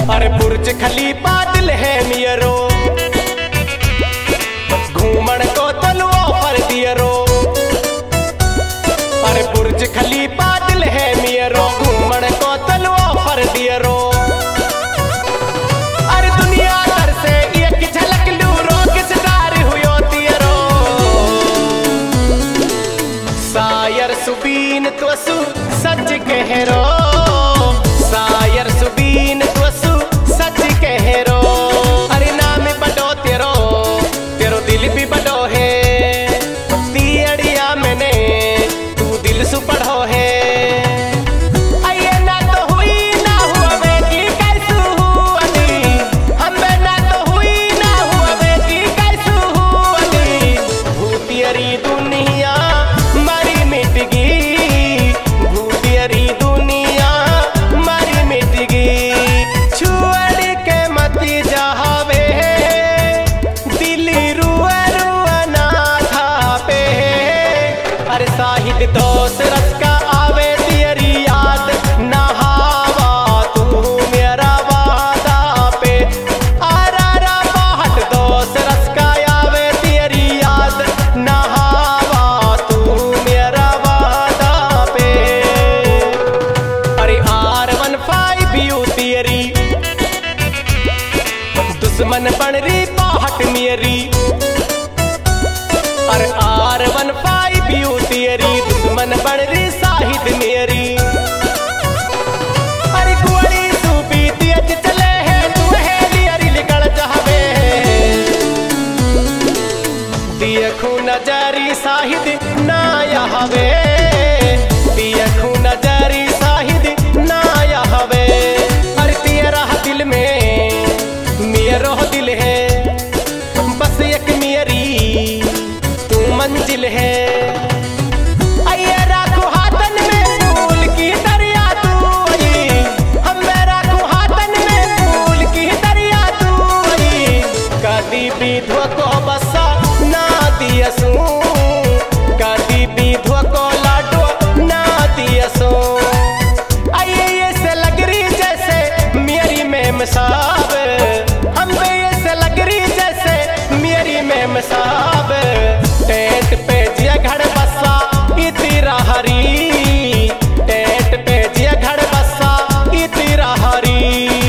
अरे बुर्ज खलीफा दिल है मियरो, घूमन को तलो ऑफर दियरो। अरे बुर्ज खलीफा दिल है मियरो, घूमन को तलो ऑफर दियरो। अरे दुनिया दर से एक झलक लू रोक स्टार हुयो तियरो। सायर सुबीन त्वसु सच कहरो, सायर सुबीन त्वसु सच कहरो। अरे नाम बड़ो तेरो, तेरो दिल भी बड़ो है। तियड़िया मैंने तू दिल सु पढ़ो है। अये ना तो हुई ना हुआ बेटी कैसू हुआनी, हमें ना तो हुई ना हुआ बेटी कैसू हुआनी। भूतियरी दुनिया मारी मिट गई, भूतियरी दुनिया मारी मिट गई। छुअड़ के मती जावे दिल रुआ रुआ ना था पे। अरे साहिद दोस्त रस का आवे तेरी याद ना हावा तू मेरा वादा पे। आरा बाहट दोस्त रस का आवे तेरी याद ना हावा तू मेरा वादा पे। अरे R15 यू तेरी दुश्मन बन रही बाहट मेरी। अरे R15 यू तेरी दुश्मन बन रही साहिद मेरी। अरे गुआड़ी सूबी तेज चले है तू है लियरी निकल जावे। देखू नजरी साहिद ना यहावे, देखू नजरी साहिद ना यहावे। अरे तेरा दिल में मेरा दिल है, बस एक मेरी तू मंजिल है। अये राखू हाथन में फूल की दरिया तू, हम राखू हाथन में फूल की दरिया तू। कदी विधवा को बसा ना दियसू, कदी विधवा को लाडो ना दियसू। अये ये से लग रही जैसे मेरी मेम साहब, हम ये से लग रही जैसे मेरी मेम साहब। टेंट पे जिया घर बसा इतरा हरी, टेंट पे जिया घर बसा इतरा हरी।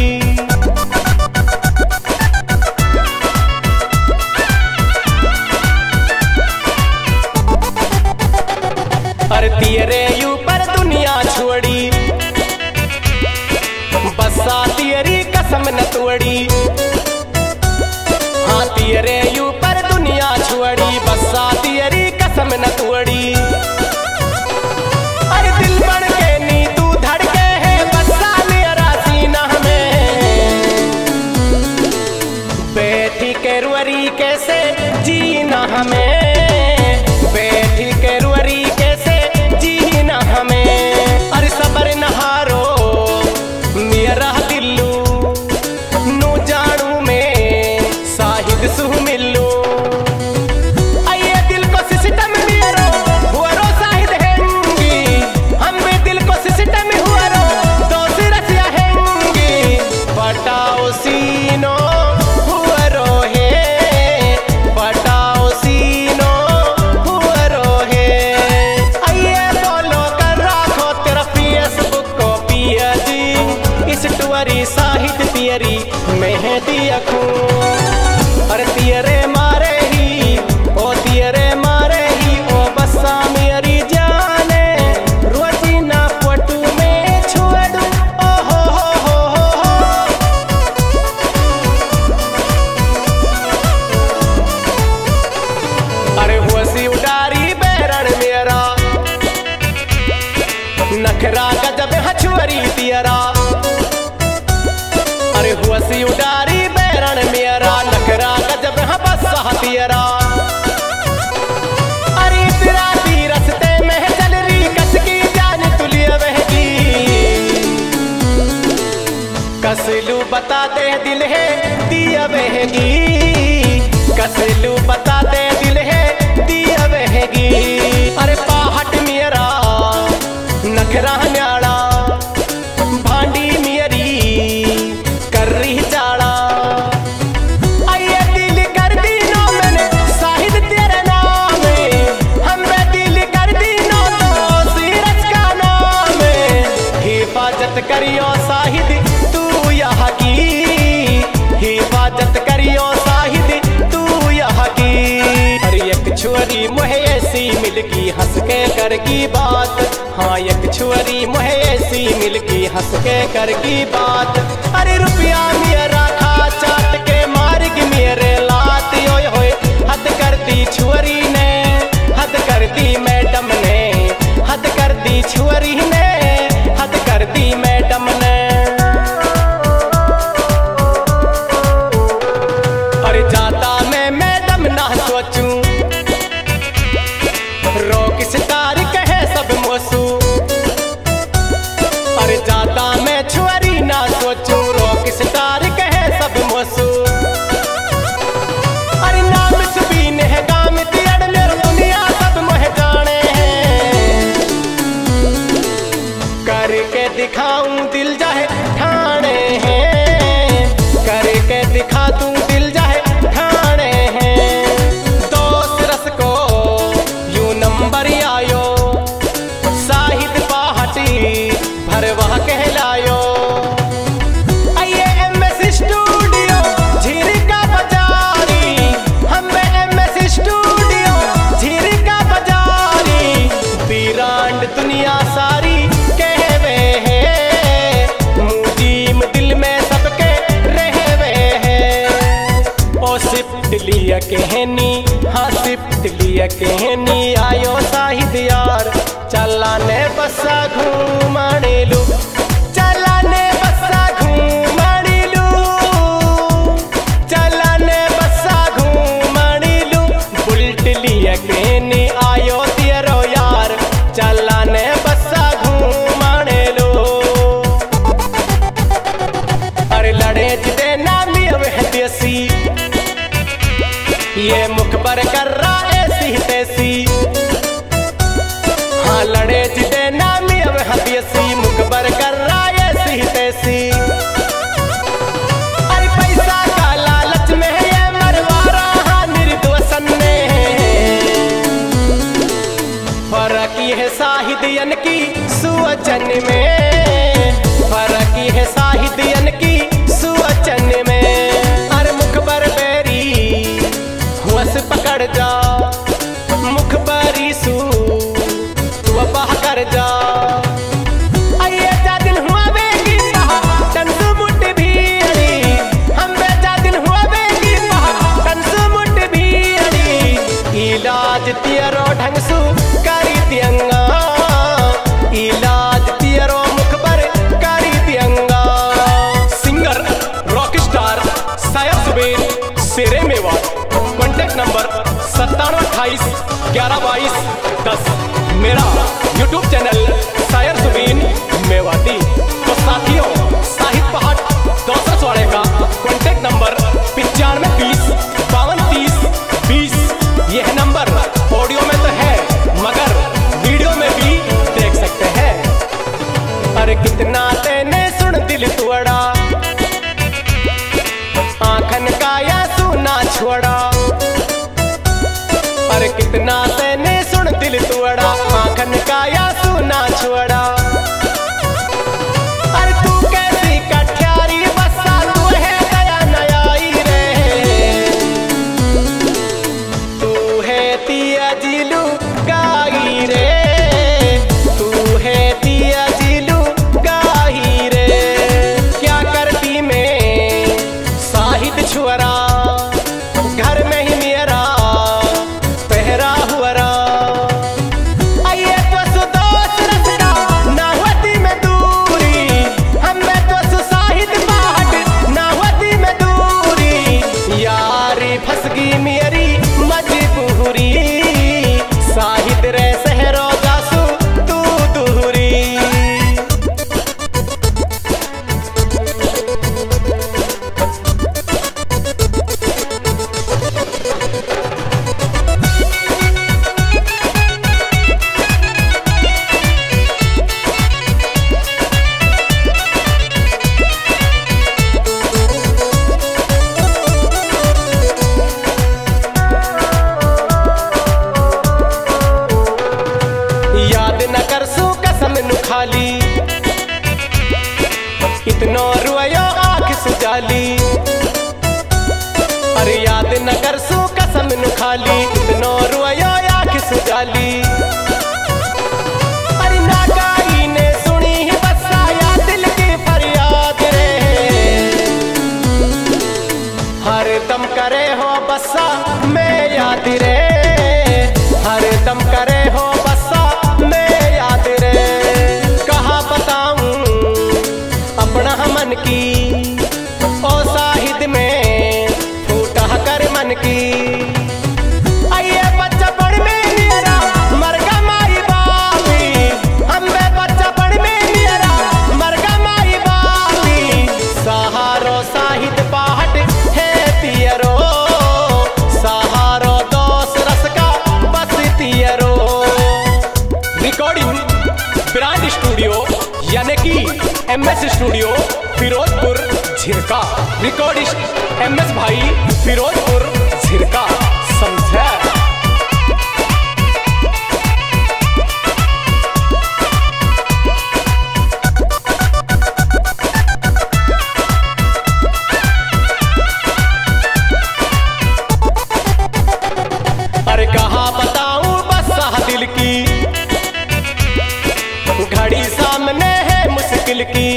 अरे तेरे ऊपर दुनिया छोड़ी, बसा तेरी कसम न तोड़ी। हाँ तेरे ऊपर दुनिया छोड़ी, बसा तेरी कसम न तोड़ी। अरे दिल बन के नी तू धड़के है बसा मेरा सीना में। बैठी के रुअरी कैसे जीना हमें, बैठी के रुअरी कैसे जीना हमें। अरे सबर नहारो मेरा दिल्लू नो जानू में साहिद सुह मिल्लू। अये दिल को सिस्टम मेरो हुआरो साहिद हैंगी, हम भी दिल को सिस्टम हुआरो दोस्त रसिया हैंगी। पटाओ सीनो हुआरो है, पटाओ सीनो हुआरो है। अये फॉलो कर राखो तेरा फेसबुक को पिया जी, इस टुअरी साहिद तियरी मेहदी अखूं। अरे तियरे मारे ही ओ तियरे मारे ही ओ बसा मेरी जाने। रोजी ना फोटू में छोड़ू ओ हो। अरे हुसी उडारी बैरण मेरा, नखरा गजब हछुअरी तियरा। अरे हुसी उडारी बैरण मेरा, नखरा गजब बसा तियरा। अरे तेरा दी रस्ते में चल रही कस की जान तुलिया बहगी। कसलू बता दे दिल है दिया बहगी, कसलू बता दे दिल है दिया बहगी। अरे पाहट मेरा नखरा न्याड़ा भांडी मेरी कर कर की बात। हाँ एक छुअरी मोहे ऐसी मिलकी हंस के कर की बात। अरे रुपया मेरा खा चाट के मार की मेरे लात। ओए होए हद कर दी छुअरी ने, हद कर दी मैडम ने, हद कर दी छुअरी ने, हद कर दी मैडम ने। अरे जाता मैं मैडम ना सोचूं, रोक सितार कहे सब मोसू। अरे जाता मैं छुअरी ना सोचूं, रोक सितार कहे सब मोसू। अरे नाम सुबीन है काम तियड़ मेरे दुनिया सब मोह जाने हैं। करके दिखाऊं दिल जाहे ठाणे हैं, करके दिखा दूं दिल जाहे ठाणे हैं। दोस्त रस को यूं नंबर आयो, साहिद पाहटी भरवा कहलायो। आइए MS स्टूडियो झीरिका बाजारी, हमें MS स्टूडियो झीरिका बाजारी। बीरांड दुनिया सारी कहवे हैं, मुजीम दिल में सबके रहवे हैं। ओ सिफ्ट लिया कहनी, हाँ सिफ्ट लिया कहनी। आयो साहिद यार चलाने बसा घूमने लू, चलाने बसा घूमने लू, चलाने बसा घूमने लू। बुलेट लिया कहनी आयो तेरो यार चलाने बसा घूमने लू। अरे लड़े जिते नामी वह देसी, ये मुखबर कर रहा ऐसी तैसी। हाँ लड़े जिते नामी अब हदेसी, मुखबर कर रहा ऐसी तैसी। अरे पैसा का लालच में है ये मरवारा, हाँ निर्दोषन ने। फर्क ये है साहिदियन की सुवचन में, फर्क ये है साहिदियन की सुवचन में। अरे मुखबर बेरी हुआस पकड़ जा, मुखबरी सू तू बाह कर जा। आइए जा दिन हुआ बेगी टंसु मुट भीड़ी, हम बेचा दिन हुआ बेगी टंसु मुट भीड़ी। इलाज तेरो ढंग सु करी दियंगा, इलाज तेरो मुखबर करी दियंगा। Singer rock star Sayar Suben शेरे मेवात। Contact number 9728 1122 10। मेरा यूट्यूब चैनल सायर सुबीन मेवाती। तो साथियों साहिद पहाड़ दौसरसवाड़े का कॉन्टेक्ट नंबर 9520 5230 20। यह नंबर ऑडियो में तो है मगर वीडियो में भी देख सकते हैं। अरे कितना तेने सुन दिल तुअड़ा, आंखन का या सुना छोड़ा। अरे कितना तेने सुन दिल तुअड़ा, आंखन का या सुना छोड़ा। अरे तू कैसी कठियारी बसा तू है नया नयाई रे, तू है तिया जिलू गाई रे, तू है तिया जिलू गाई रे। क्या करती में साहिद छुअरा, घर में ही मेरा पहरा हुआ रा। आइए तो सुदोष रसड़ा ना होती में दूरी, हमें तो सुसाहिद बाट ना होती में दूरी। यारी फसगी मेरी मजबूरी, साहिद रे सहरो जासू तू दूरी। खाली इतनो रुयो आँख सुजाली। अरे याद न कर सू कसम नु खाली, इतनो रुयो आँख सुजाली। बस्सा में याद रे, हर दम करे हो बस्सा में याद रे। कहाँ बताऊं अपना मन की, ओ साहिद में फूटा कर मन की। आइए बच्चा पढ़ में मेरा मरगा माई बापी, हमें बच्चा पढ़ में मेरा मरगा माई बापी। सहारो साहिद पाहट है तियरो, सहारो दोस रस का बस तियरो। रिकॉर्डिंग ब्रांड स्टूडियो यानी कि MS studio Firozpur Jhirka. Recordist MS भाई फिरोजपुर झिरका समझे। अरे कहाँ बताऊं बस्सा दिल की, घड़ी सामने है मुश्किल की।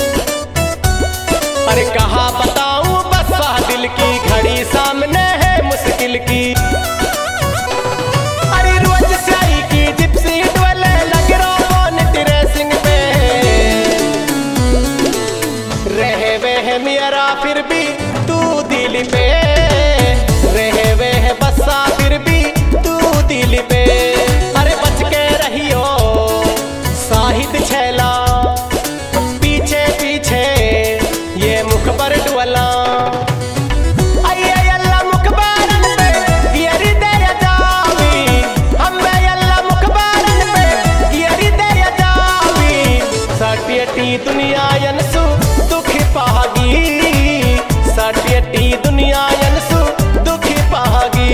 अरे कहाँ बताऊं बस्सा दिल की, घड़ी सामने है मुश्किल की। अरे रोज स्याही की जिप्सी डोले लग रहा तेरे सिंह पे, रहे वे है मेरा फिर भी तू दिल पे, रहे वे है बस्सा फिर भी तू दिल पे। अरे बच के रहियो साहिद छैला, पीछे पीछे ये मुखबर डुअला। आइए अल्लाह मुखबरन पे गियरी दे जावी, हमें अल्लाह मुखबरन पे गियरी दे जावी। सटियटी दुनिया यनसु दुख पागी, सटियटी दुनिया यनसु दुख पागी।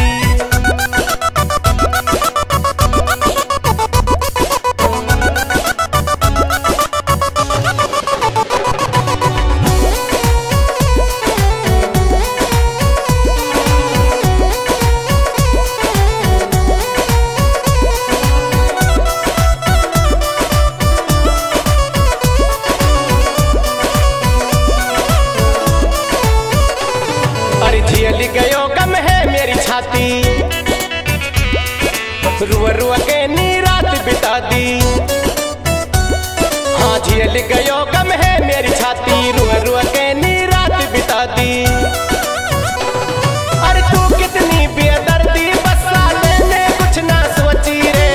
झेल गयो गम है मेरी छाती, रुआ रुआ के नी रात बिता दी। हाँ झेल गयो गम है मेरी छाती, रुआ रुआ के नी रात बिता दी। अरे तू कितनी बेदर्दी बस्सा लेने कुछ ना सोची रे,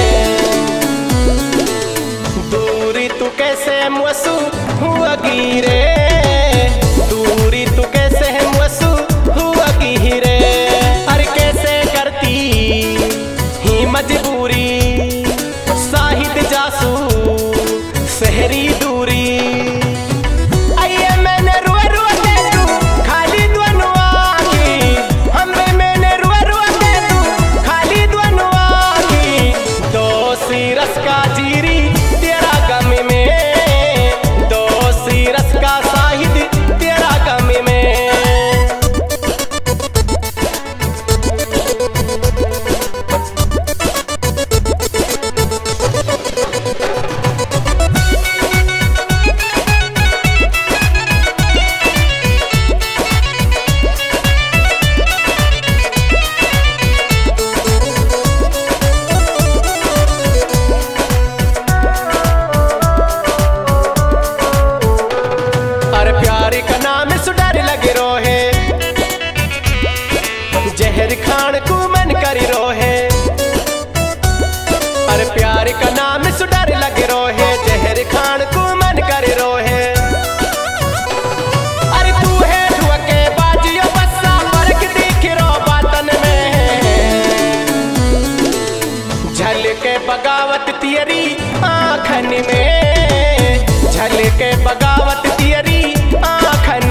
दूरी तू कैसे मुसू हुआ गिरे, दूरी तू कैसे है मुसू हुआ की रे। अरे कैसे करती ही मजबूरी साहिद जासू शहरी दूरी। आइए मैंने रुआ रुआ दे तू खाली दुनुआ की, हमें मैंने रुआ रुआ दे तू खाली दुनुआ की। दोषी रस का जीरी तेरा गम में, दोषी रस का साहिद तेरा गम में। अरे प्यार का नाम सुडर लगे रोहे, जहर खान को मन करी रोहे। अरे प्यार का नाम सुडर लगे रोहे, जहर खान को मन करी रोहे। अरे तू है ठुके बाजियो बस्सा फर्क दिख रो बातन में, झलके बगावत तियरी आँखन में, झलके बगावत तियरी आँखन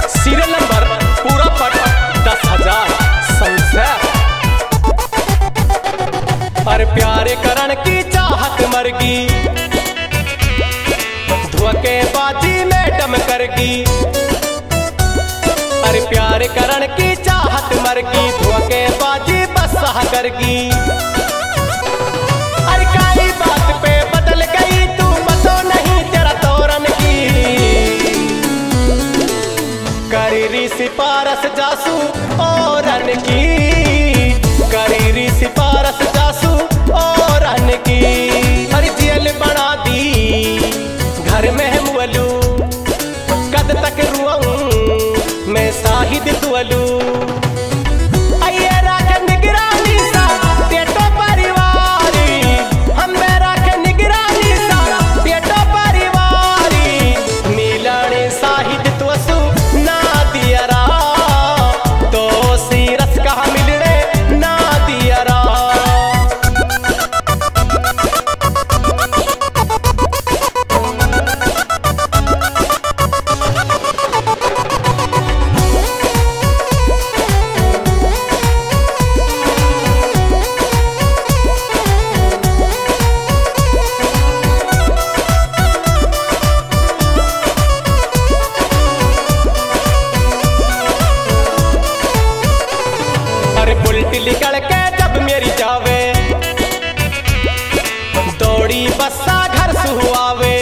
सीरियल नंबर पूरा पट 10,000 संशय। अरे प्यारे करण की चाहत मरगी, धोखे बाजी मैडम करगी। अरे प्यारे करण की चाहत मरगी, धोखे बाजी बस करगी। अरे काई बात पे बदल गई तू, बतो नहीं तेरा तोरन की। करीरी सिफारस जासू औरन की, करीरी सिफारस जासू औरन की। अरे जेल बना दी घर में मुअलू, कद तक रुआऊं मैं शाहिद तुअलू। निकल के जब मेरी जावे, दौड़ी बस्सा घर सुहावे।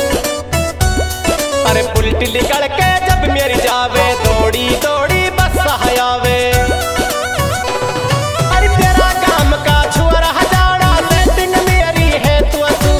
अरे पुलट निकल के जब मेरी जावे, दौड़ी दौड़ी बस्सा आवे। अरे तेरा काम का छुअरा हजारा, सेटिंग मेरी है तू।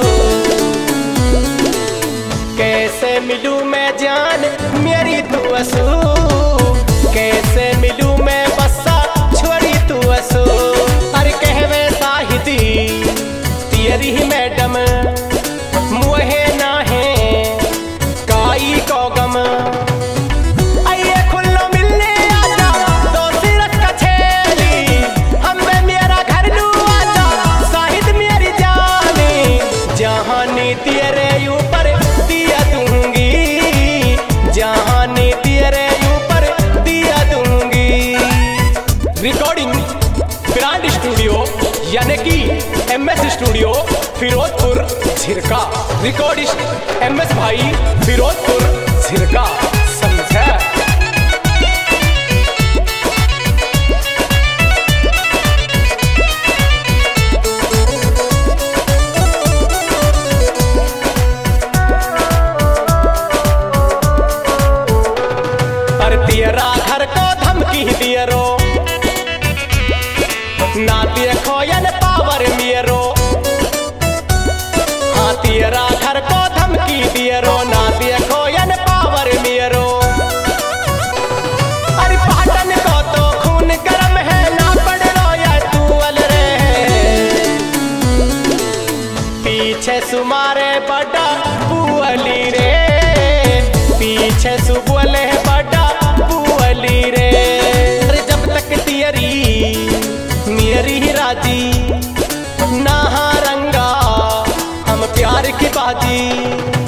कैसे मिलूं मैं जान मेरी तू, कैसे मिलूं मैं बस्सा छोड़ी तू। अरे कहवे साहिदी तेरी मैडम, मुहे ना है काई को गम। आइए खुल्लो मिलने आजा, दो सिरत का छेली, हमें मेरा घर लू आजा, साहिद मेरी जानी। जहानी तेरे ऊपर दिया दूंगी, जहानी तेरे ऊपर दिया दूंगी। रिकॉर्डिंग ब्रांड स्टूडियो यानी कि MS studio Firozpur Jhirka. Recordist MS भाई फिरोजपुर झिरका समझे। अरे तेरा घर को धमकी दिया रो, ना देखो यन पावर मेरो। हाँ तेरा घर को धमकी दिए रो, ना देखो यन पावर मेरो। अरे पाटन को तो खून गर्म है, ना पड़ रो या तूअल रे। पीछे सुमारे बड़ा बुअली रे, पीछे सुबुअले बड़ा बुअली रे। अरे जब तक तेरी मेरी ही राजी ना रंगा हम प्यार की बाजी।